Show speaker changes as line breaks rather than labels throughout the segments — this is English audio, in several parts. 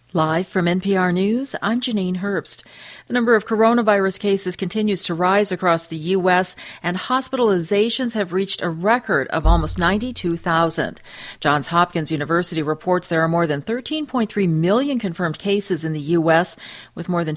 Live from NPR News, I'm Janine Herbst. The number of coronavirus cases continues to rise across the U.S., and hospitalizations have reached a record of almost 92,000. Johns Hopkins University reports there are more than 13.3 million confirmed cases in the U.S., with more than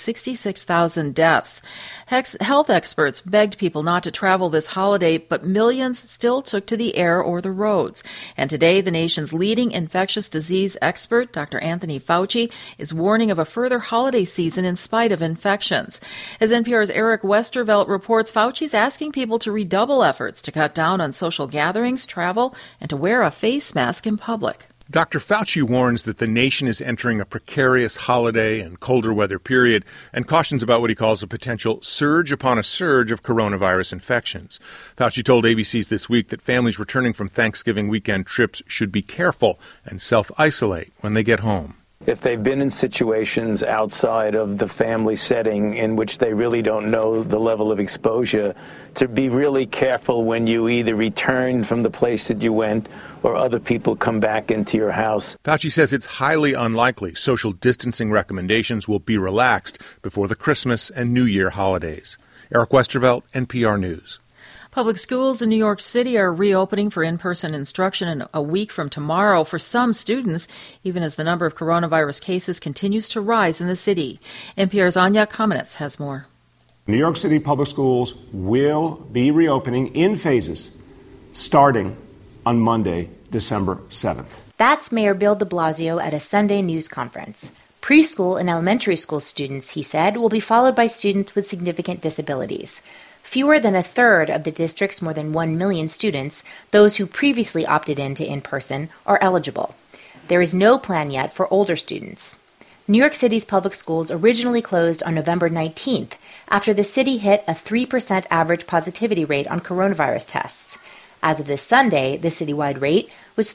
266,000 deaths. Health experts begged people not to travel this holiday, but millions still took to the air or the roads. And today, the nation's leading infectious disease expert, Dr. Anthony Fauci, is warning of a further holiday season in spite of infections. As NPR's Eric Westervelt reports, Fauci's asking people to redouble efforts to cut down on social gatherings, travel, and to wear a face mask in public.
Dr. Fauci warns that the nation is entering a precarious holiday and colder weather period and cautions about what he calls a potential surge upon a surge of coronavirus infections. Fauci told ABC's This Week that families returning from Thanksgiving weekend trips should be careful and self-isolate when they get home.
If they've been in situations outside of the family setting in which they really don't know the level of exposure, to be really careful when you either return from the place that you went or other people come back into your house.
Fauci says it's highly unlikely social distancing recommendations will be relaxed before the Christmas and New Year holidays. Eric Westervelt, NPR News.
Public schools in New York City are reopening for in-person instruction in a week from tomorrow for some students, even as the number of coronavirus cases continues to rise in the city. NPR's Anya Kamenetz has more.
New York City public schools will be reopening in phases starting on Monday, December 7th.
That's Mayor Bill de Blasio at a Sunday news conference. Preschool and elementary school students, he said, will be followed by students with significant disabilities. Fewer than a third of the district's more than 1 million students, those who previously opted into in-person, are eligible. There is no plan yet for older students. New York City's public schools originally closed on November 19th after the city hit a 3% average positivity rate on coronavirus tests. As of this Sunday, the citywide rate was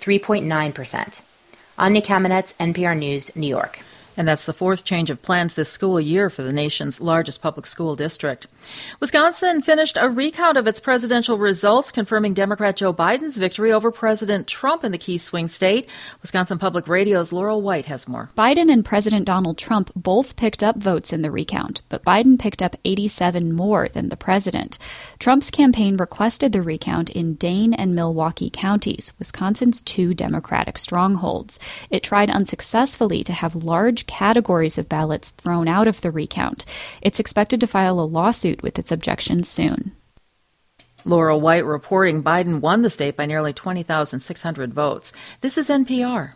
3.9%. Anya Kamenetz, NPR News, New York.
And that's the fourth change of plans this school year for the nation's largest public school district. Wisconsin finished a recount of its presidential results, confirming Democrat Joe Biden's victory over President Trump in the key swing state. Wisconsin Public Radio's Laurel White has more.
Biden and President Donald Trump both picked up votes in the recount, but Biden picked up 87 more than the president. Trump's campaign requested the recount in Dane and Milwaukee counties, Wisconsin's two Democratic strongholds. It tried unsuccessfully to have large categories of ballots thrown out of the recount. It's expected to file a lawsuit with its objections soon.
Laurel White reporting Biden won the state by nearly 20,600 votes. This is NPR.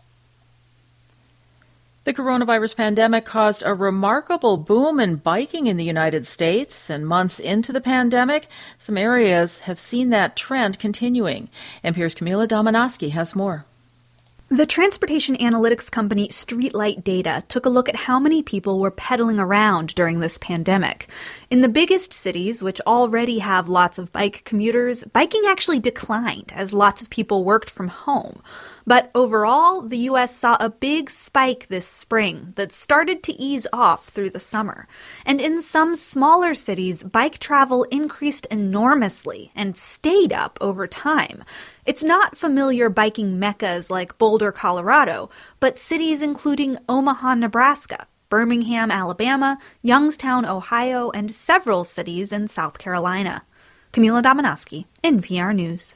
The coronavirus pandemic caused a remarkable boom in biking in the United States, and months into the pandemic, some areas have seen that trend continuing. NPR's Camila Domonoske has more.
The transportation analytics company Streetlight Data took a look at how many people were pedaling around during this pandemic. In the biggest cities, which already have lots of bike commuters, biking actually declined as lots of people worked from home. But overall, the U.S. saw a big spike this spring that started to ease off through the summer. And in some smaller cities, bike travel increased enormously and stayed up over time. It's not familiar biking meccas like Boulder, Colorado, but cities including Omaha, Nebraska, Birmingham, Alabama, Youngstown, Ohio, and several cities in South Carolina. Camila Domonoske, NPR News.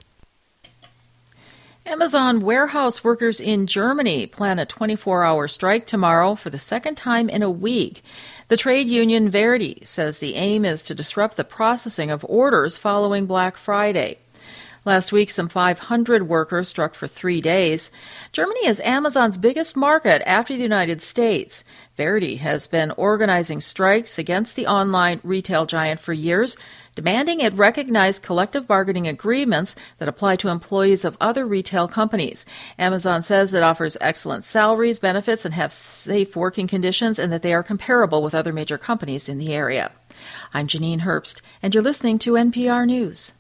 Amazon warehouse workers in Germany plan a 24-hour strike tomorrow for the second time in a week. The trade union Verdi says the aim is to disrupt the processing of orders following Black Friday. Last week, some 500 workers struck for 3 days. Germany is Amazon's biggest market after the United States. Verdi has been organizing strikes against the online retail giant for years, demanding it recognize collective bargaining agreements that apply to employees of other retail companies. Amazon says it offers excellent salaries, benefits, and have safe working conditions, and that they are comparable with other major companies in the area. I'm Janine Herbst, and you're listening to NPR News.